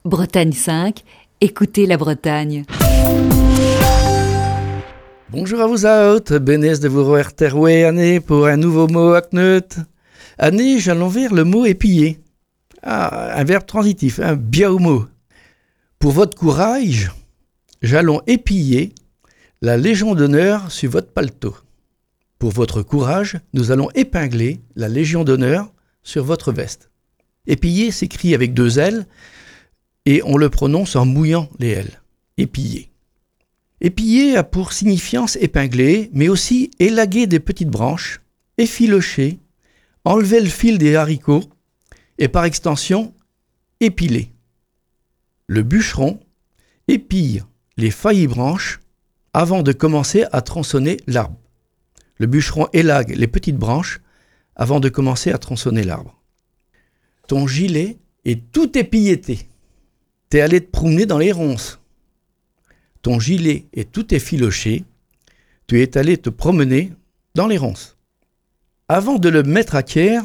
Bretagne 5, écoutez la Bretagne. Bonjour à vous autres, bénesse de vous retrouver année pour un nouveau mot à Kneut. Année, j'allons vers le mot épier. Un verbe transitif, un bien mot. Pour votre courage, j'allons épiller la Légion d'honneur sur votre paletot. Pour votre courage, nous allons épingler la Légion d'honneur sur votre veste. Épiller s'écrit avec 2 L et on le prononce en mouillant les L. Épiller. Épiller a pour signifiance épingler, mais aussi élaguer des petites branches, effilocher, enlever le fil des haricots et par extension, épiler. Le bûcheron épille les feuilles et branches avant de commencer à tronçonner l'arbre. Le bûcheron élague les petites branches avant de commencer à tronçonner l'arbre. Ton gilet est tout épilleté. T'es allé te promener dans les ronces. Ton gilet est tout effiloché. Tu es allé te promener dans les ronces. Avant de les mettre à cuire,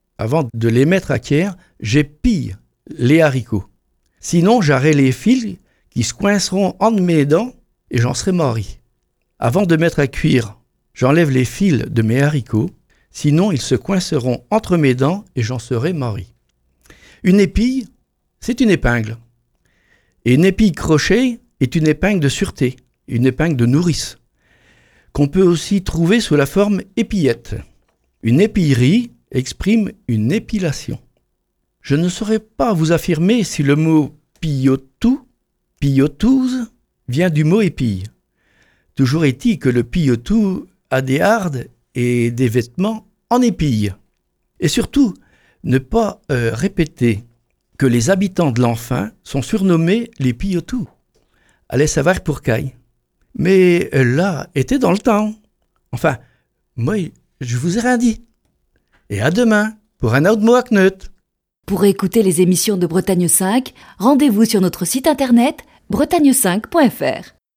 j'épille les haricots. Sinon, j'aurai les fils qui se coinceront entre mes dents et j'en serai mori. Avant de mettre à cuire, j'enlève les fils de mes haricots. Sinon, ils se coinceront entre mes dents et j'en serai mori. Une épille, c'est une épingle. Et une épille crochet est une épingle de sûreté, une épingle de nourrice, qu'on peut aussi trouver sous la forme épillette. Une épillerie exprime une épilation. Je ne saurais pas vous affirmer si le mot pillotouse, vient du mot épille. Toujours est-il que le pillotou a des hardes et des vêtements en épille. Et surtout, ne pas répéter que les habitants de l'Enfin sont surnommés les pillotous. Allez savoir pour caille. Mais là, était dans le temps. Enfin, moi, je vous ai rien dit. Et à demain, pour un autre mot à Kneut. Pour écouter les émissions de Bretagne 5, rendez-vous sur notre site internet bretagne5.fr.